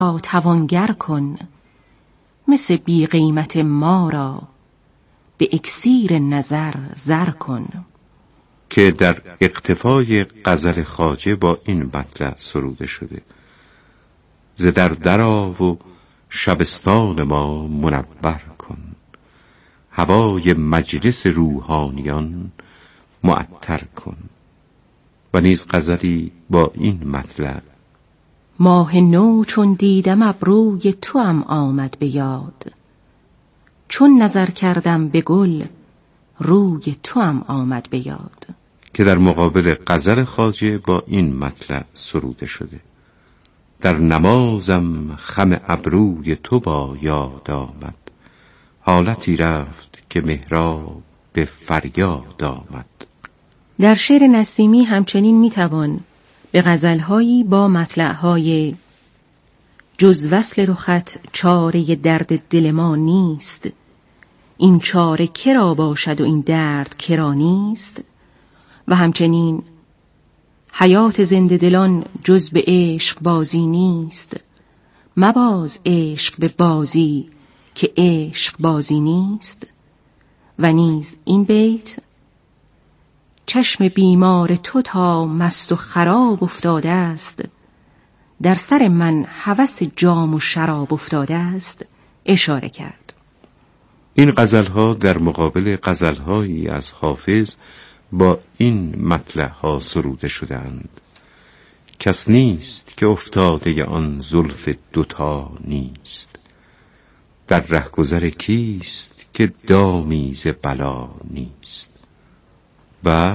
توانگر کن، مثل بی قیمت ما را به اکسیر نظر زر کن. که در اقتفای غزل خواجه با این مطلع سروده شده: ز درآ و شبستان ما منور کن، هوای مجلس روحانیان معطر کن. و نیز غزلی با این مطلع: ماه نو چون دیدم ابروی توام آمد به یاد، چون نظر کردم به گل روی توام آمد به یاد. که در مقابل غزل خواجه با این مطلع سروده شده: در نمازم خم ابروی تو با یاد آمد، حالتی رفت که محراب به فریاد آمد. در شعر نسیمی همچنین میتوان به غزلهایی با مطلعهای جز وصل رخت چاره درد دل ما نیست، این چاره کرا باشد و این درد کرا نیست، و همچنین حیات زنده دلان جز به عشق بازی نیست، مباز عشق به بازی که عشق بازی نیست. و نیز این بیت: چشم بیمار تو تا مست و خراب افتاده است، در سر من هوس جام و شراب افتاده است، اشاره کرد. این غزلها در مقابل غزلهایی از حافظ با این مطلعها سروده شدند: کس نیست که افتاده آن زلف دوتا نیست، در رهگذر کیست که دامی ز بلا نیست. و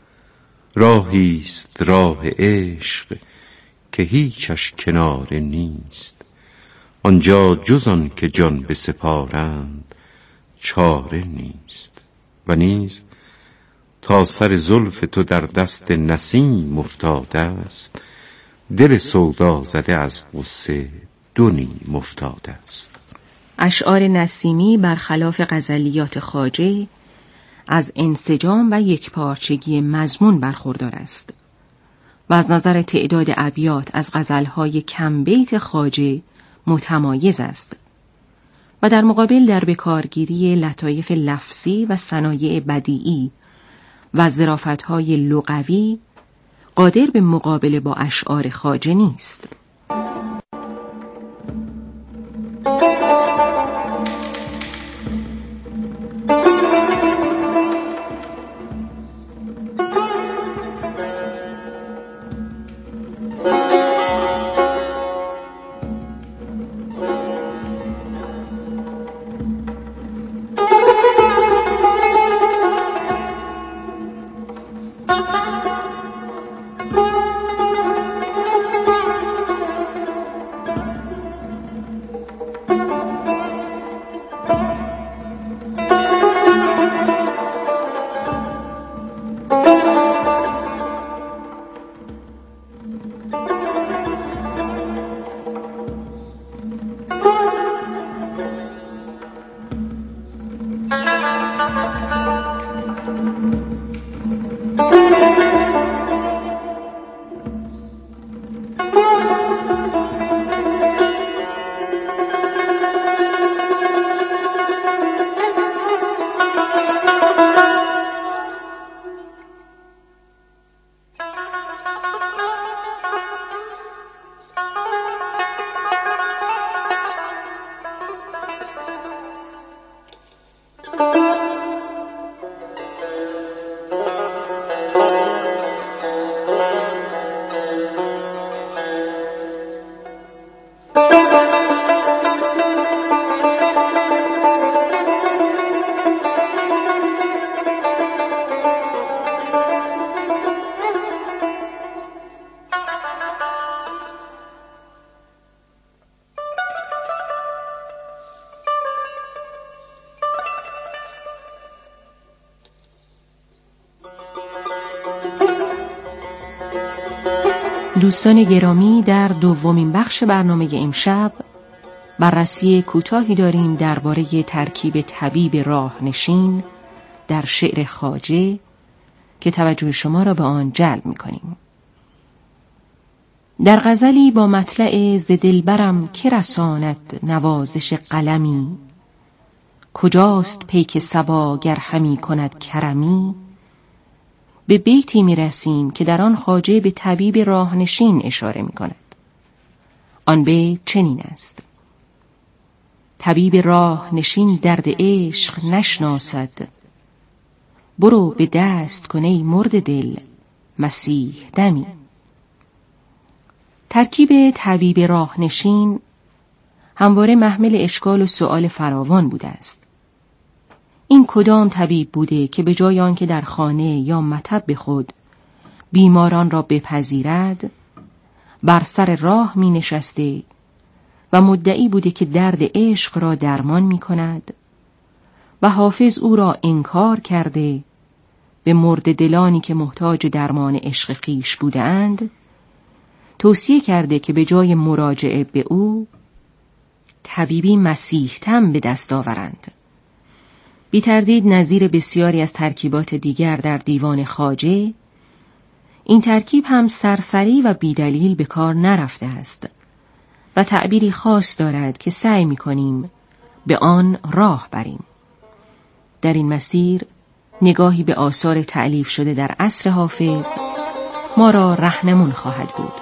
راهیست راه عشق که هیچش کناره نیست، آنجا جز آن که جان بسپارند چاره نیست. و نیز تا سر زلف تو در دست نسیم افتاده است، دل سودا زده از غصه دو نیم افتاده است. اشعار نسیمی برخلاف غزلیات خواجه از انسجام و یکپارچگی مضمون برخوردار است و از نظر تعداد ابیات از غزلهای کم بیت خواجه متمایز است و در مقابل در بکارگیری لطایف لفظی و صنایع بدیعی و ظرافت‌های لغوی قادر به مقابله با اشعار خواجه نیست. دوستان گرامی، در دومین بخش برنامه امشب بررسی کوتاهی داریم درباره ترکیب طبیب راهنشین در شعر خواجه که توجه شما را به آن جلب می‌کنیم. در غزلی با مطلع ز دلبرم که رساند نوازش قلمی، کجاست پیک صبا گر همی کند کرمی، به بیتی می رسیم که در آن خواجه به طبیب راهنشین اشاره می کند. آن بیت چنین است: طبیب راهنشین درد عشق نشناسد، برو به دست کن ای مرد دل مسیح دمی. ترکیب طبیب راهنشین همواره محمل اشکال و سؤال فراوان بوده است. این کدام طبیب بوده که به جای آنکه در خانه یا مطب خود بیماران را بپذیرد، بر سر راه می نشسته و مدعی بوده که درد عشق را درمان می کند و حافظ او را انکار کرده، به مرد دلانی که محتاج درمان عشق خویش بودند توصیه کرده که به جای مراجعه به او طبیبی مسیح تن به دست آورند. بی تردید نظیر بسیاری از ترکیبات دیگر در دیوان خواجه، این ترکیب هم سرسری و بیدلیل به کار نرفته است و تعبیری خاص دارد که سعی می‌کنیم به آن راه بریم. در این مسیر نگاهی به آثار تألیف شده در عصر حافظ ما را رهنمون خواهد بود.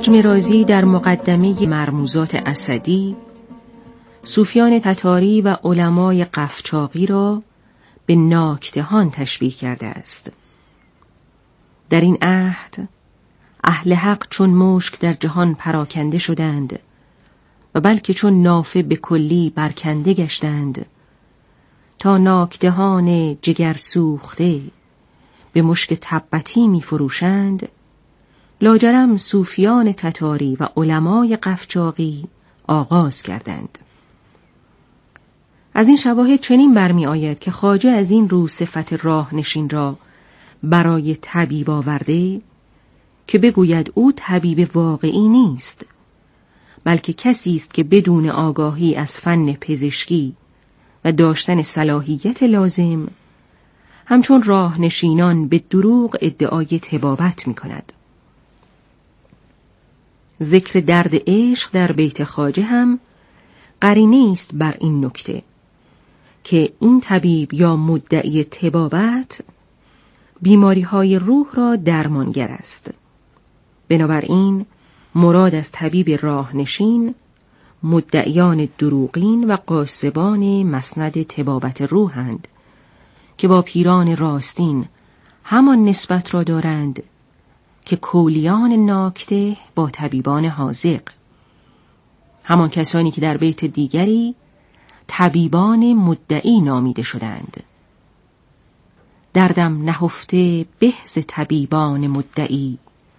نجم رازی در مقدمه مرموزات اسدی صوفیان تتاری و علمای قفچاقی را به ناکدهان تشبیه کرده است. در این عهد اهل حق چون مشک در جهان پراکنده شدند و بلکه چون نافه به کلی برکنده گشتند تا ناکدهان جگر سوخته به مشک تبتی می فروشند. لاجرم صوفیان تتاری و علمای قفچاقی آغاز کردند. از این شواهد چنین برمی آید که خواجه از این رو صفت راه نشین را برای طبیب آورده که بگوید او طبیب واقعی نیست، بلکه کسی است که بدون آگاهی از فن پزشکی و داشتن صلاحیت لازم همچون راه نشینان به دروغ ادعای طبابت می کند. ذکر درد عشق در بیت خواجه هم قرینه است بر این نکته که این طبیب یا مدعی طبابت بیماری‌های روح را درمانگر است. بنابراین مراد از طبیب راه نشین مدعیان دروغین و قاسبان مسند طبابت روحند که با پیران راستین همان نسبت را دارند که کولیان ناکته با طبیبان حاذق، همان کسانی که در بیت دیگری طبیبان مدعی نامیده شدند. دردم نهفته به ز طبیبان مدعی،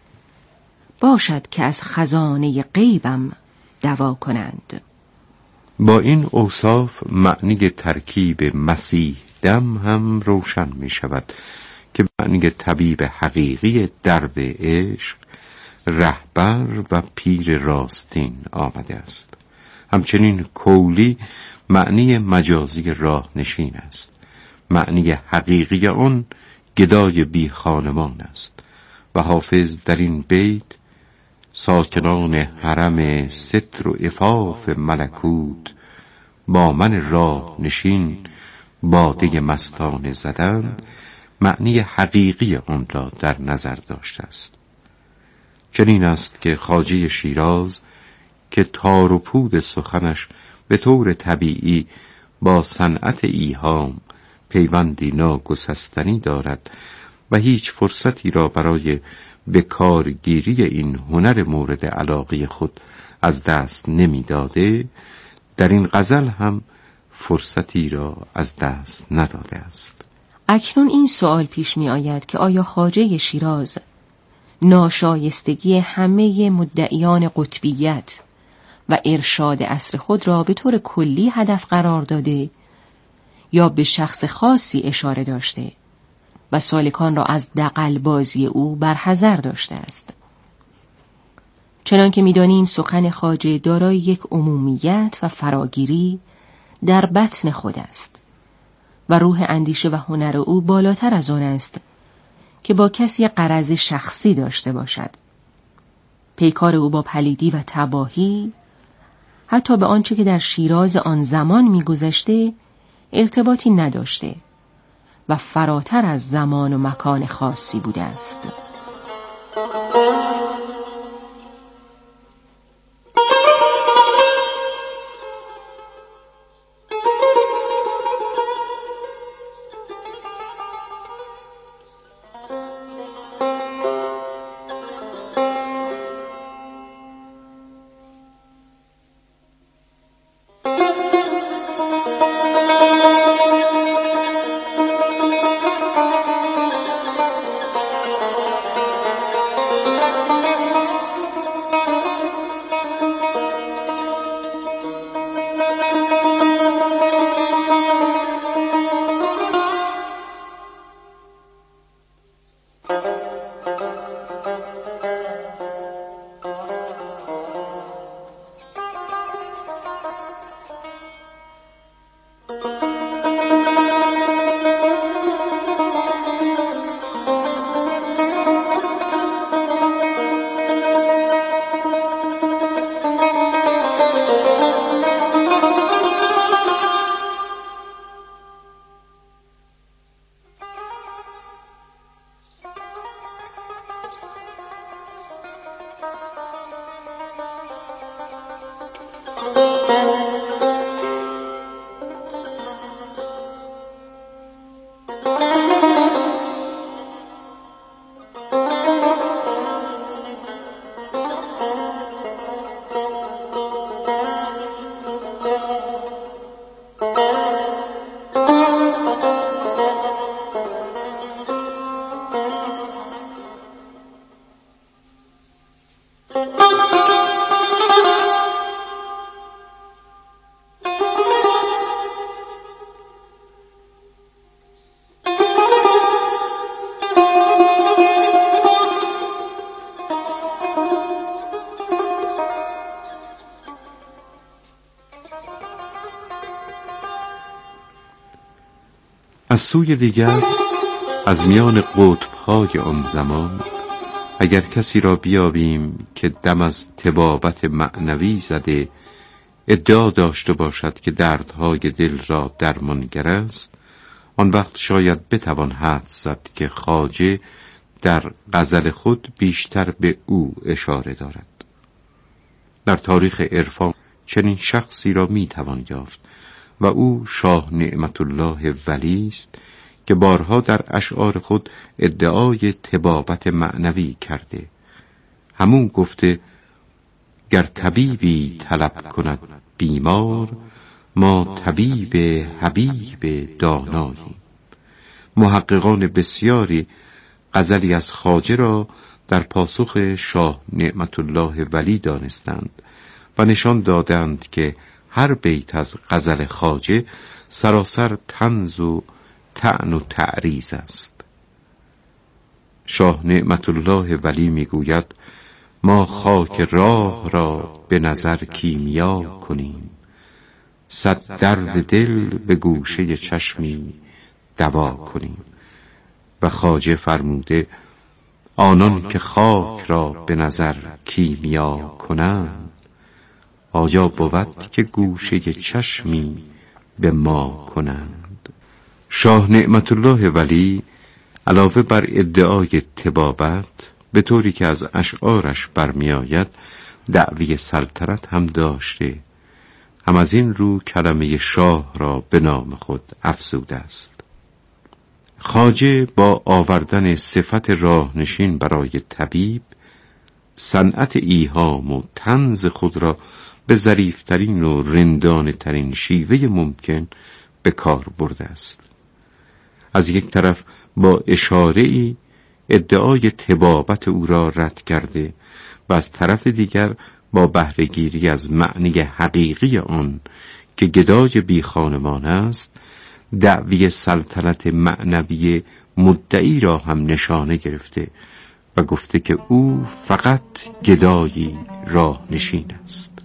باشد که از خزانه غیبم دوا کنند. با این اوصاف معنی ترکیب مسیح دم هم روشن می شود که معنی طبیب حقیقی درد عشق رهبر و پیر راستین آمده است. همچنین کولی معنی مجازی راه نشین است. معنی حقیقی آن گدای بی خانمان است و حافظ در این بیت ساکنان حرم ستر و عفاف ملکوت با من راه نشین باده مستانه زدند معنی حقیقی آن را در نظر داشته است. چنین است که خواجه شیراز که تار و پود سخنش به طور طبیعی با صنعت ایهام پیوندی ناگسستنی دارد و هیچ فرصتی را برای به کارگیری این هنر مورد علاقه خود از دست نمی داده، در این غزل هم فرصتی را از دست نداده است. اکنون این سوال پیش می آید که آیا خواجه شیراز ناشایستگی همه مدعیان قطبیت و ارشاد عصر خود را به طور کلی هدف قرار داده یا به شخص خاصی اشاره داشته و سالکان را از دغل بازی او برحذر داشته است؟ چنان که می‌دانیم سخن خواجه دارای یک عمومیت و فراگیری در بطن خود است و روح اندیشه و هنر او بالاتر از آن است که با کسی غرض شخصی داشته باشد. پیکار او با پلیدی و تباهی حتی به آنچه که در شیراز آن زمان می‌گذشته ارتباطی نداشته و فراتر از زمان و مکان خاصی بوده است. از سوی دیگر از میان قطب‌های آن زمان اگر کسی را بیابیم که دم از طبابت معنوی زده ادعا داشته باشد که دردهای دل را درمانگر است، آن وقت شاید بتوان حدس زد که خواجه در غزل خود بیشتر به او اشاره دارد. در تاریخ عرفان چنین شخصی را میتوان یافت و او شاه نعمت الله ولی است که بارها در اشعار خود ادعای طبابت معنوی کرده. همون گفته گر طبیبی طلب کند بیمار، ما طبیب حبیب داناییم. محققان بسیاری غزلی از خواجه را در پاسخ شاه نعمت الله ولی دانستند و نشان دادند که هر بیت از غزل خواجه سراسر طنز و طعن و تعریض است. شاه نعمت الله ولی میگوید ما خاک راه را به نظر کیمیا کنیم، صد درد دل به گوشه چشمی دوا کنیم. و خواجه فرموده آنان که خاک را به نظر کیمیا کنند، آیا بود که گوشه چشمی به ما کنند؟ شاه نعمت الله ولی علاوه بر ادعای طبابت به طوری که از اشعارش برمی آید دعوی سلطنت هم داشته، هم از این رو کلمه شاه را به نام خود افزوده است. خواجه با آوردن صفت راهنشین برای طبیب صنعت ایهام و طنز خود را به ظریفترین و رندانه ترین شیوه ممکن به کار برده است. از یک طرف با اشاره‌ای ادعای طبابت او را رد کرده و از طرف دیگر با بهره‌گیری از معنی حقیقی آن که گدای بی خانمان است دعوی سلطنت معنوی مدعی را هم نشانه گرفته و گفته که او فقط گدایی راه نشین است.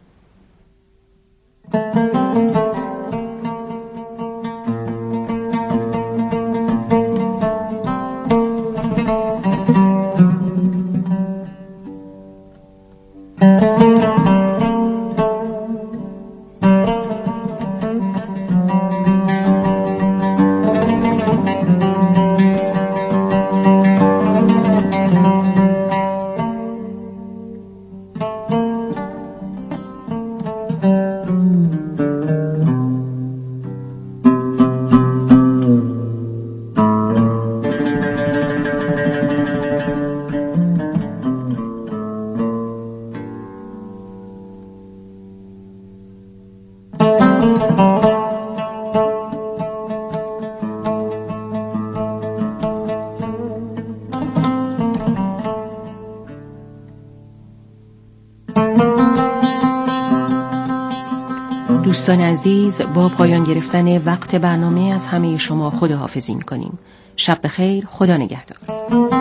دوستان عزیز، با پایان گرفتن وقت برنامه از همه شما خداحافظی می‌کنیم. شب بخیر، خدا نگهدار.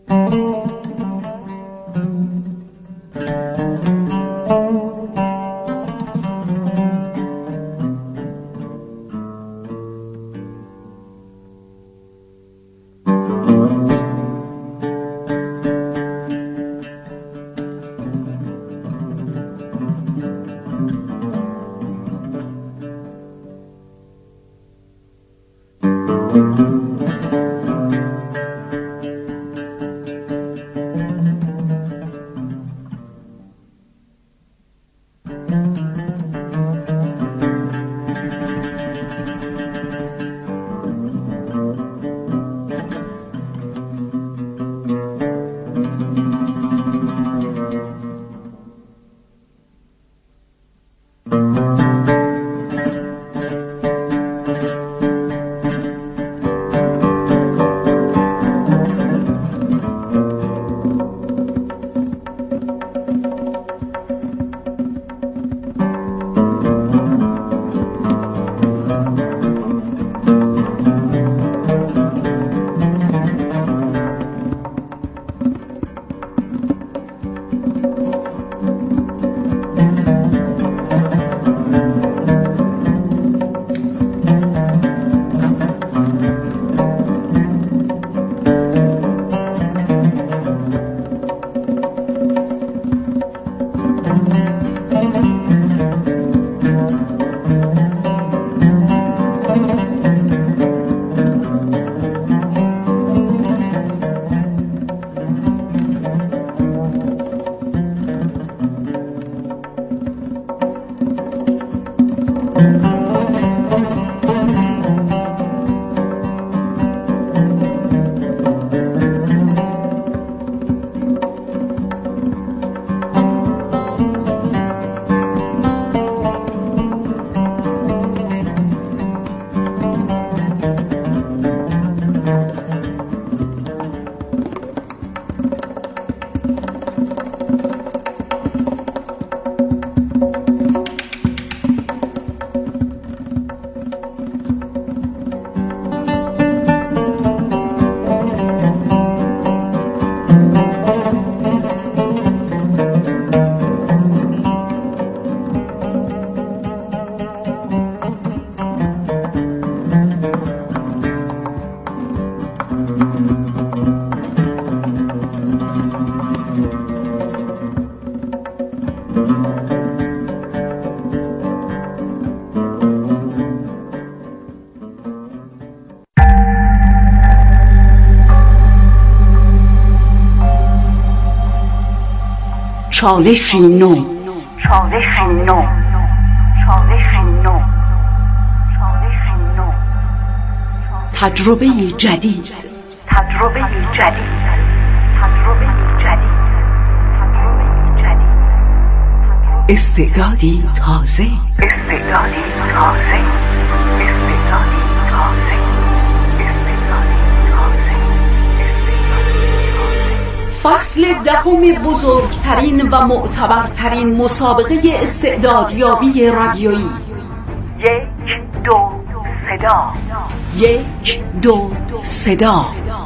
چالشی نو. تجربه جدید. استعدادی تازه. فصل دهم بزرگترین و معتبرترین مسابقه استعدادیابی رادیویی. یک دو صدا.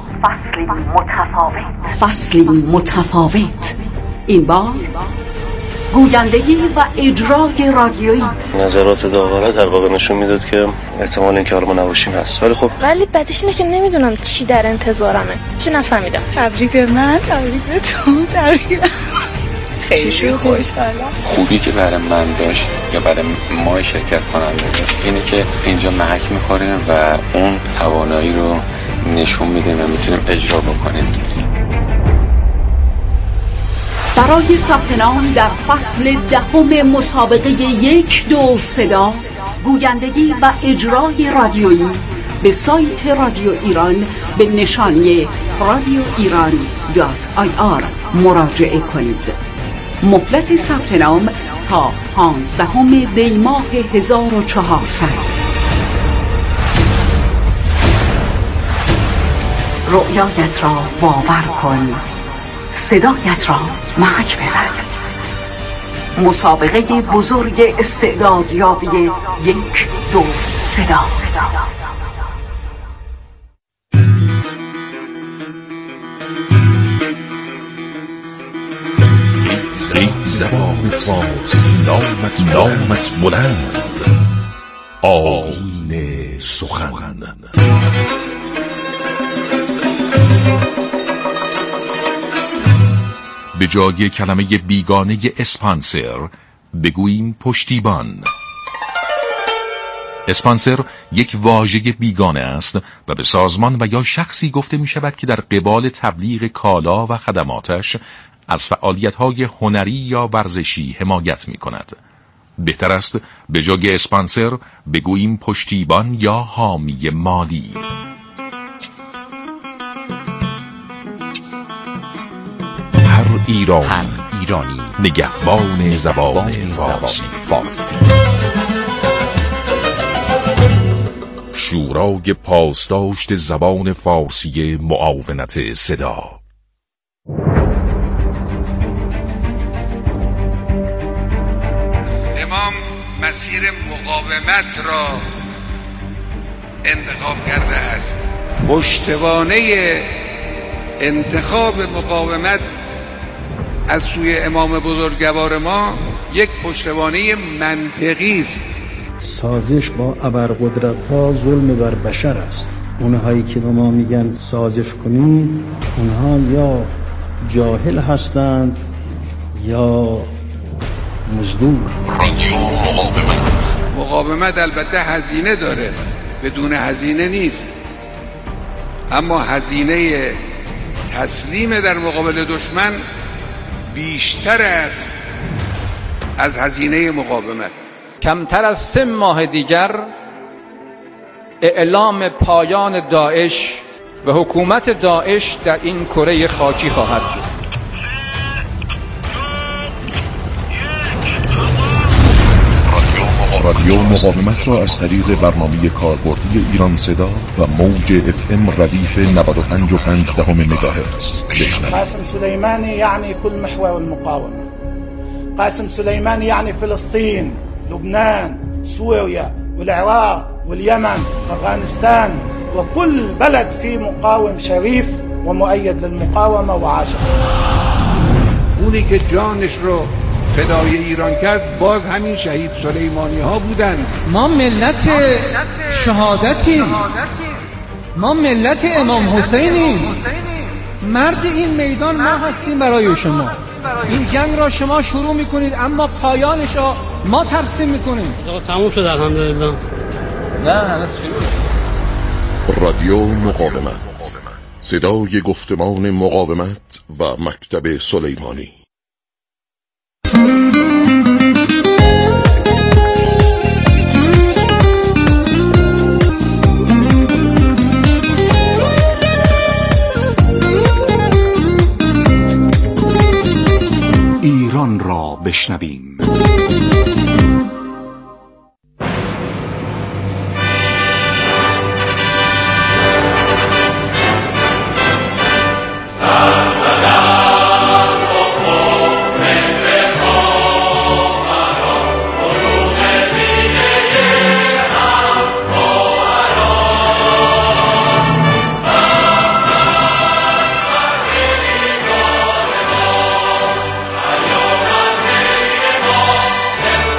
فصلی متفاوت. این بار گویندگی و اجرای رادیویی. نظرات داوره در واقع نشون میداد که احتمال اینکه حالا ما نباشیم هست، ولی بعدش اینه که نمیدونم چی در انتظارمه، چی نفهمیدم. تبریک به من، تبریک به تو، تبریک. خیلی خوشحالم. خوبی که برای من داشت یا برای ما شرکت کننده داشت اینه که اینجا محک میخوریم و اون توانایی رو نشون میده و میتونیم اجرا بکنیم. برای ثبت نام در فصل دهم مسابقه یک دو صدا، گویندگی و اجرای رادیویی به سایت رادیو ایران به نشانی radioiran.ir مراجعه کنید. مهلت ثبت نام تا 15 دی ماه 1400. رؤیایت را باور کن، صدایت را محک بزن. مسابقه بزرگ استعدادیابی یک دو صدا. ای زبان فارسی نامت بلند، آیین سخن. به جای کلمه بیگانه اسپانسر بگوییم پشتیبان. اسپانسر یک واژه بیگانه است و به سازمان و یا شخصی گفته می شود که در قبال تبلیغ کالا و خدماتش از فعالیت‌های هنری یا ورزشی حمایت می کند. بهتر است به جای اسپانسر بگوییم پشتیبان یا حامی مالی. هر ایرانی نگهبان زبان فارسی. شورای پاسداشت زبان فارسی معاونت صدا. امام مسیر مقاومت را انتخاب کرده است. پشتوانه انتخاب مقاومت از سوی امام بزرگوار ما یک پشتوانه منطقی است. سازش با ابرقدرت‌ها ظلم بر بشر است. اونهایی که به ما میگن سازش کنید، اونها یا جاهل هستند یا مزدور. مقاومت البته هزینه داره، بدون هزینه نیست، اما هزینه تسلیم در مقابل دشمن بیشتر است از هزینه مقاومت. کمتر از 3 ماه دیگر اعلام پایان داعش و حکومت داعش در این کره خاکی خواهد بود. رادیو مقاومت را از طریق برنامه کاربردی ایران صدا و موج FM ردیف 95.5 مگاهرتز بشنوید. قاسم سلیمانی یعنی کل محور المقاومه. قاسم سلیمانی یعنی فلسطین، لبنان، سوريا والعراق واليمن وأفغانستان وكل بلد فيه مقاوم شريف ومؤيد للمقاومة وعاشق. اونی که جانش رو فدای ایران کرد باز همین شهید سلیمانی ها بودند. ما ملت شهادتیم، ما ملت امام حسینیم. مرد این میدان ما هستیم برای شما. این جنگ را شما شروع میکنید اما پایانش را ما ترسیم میکنیم. تموم شد الحمدلله. نه هنوز رادیو مقاومت، صدای گفتمان مقاومت و مکتب سلیمانی. ایران را بشنویم.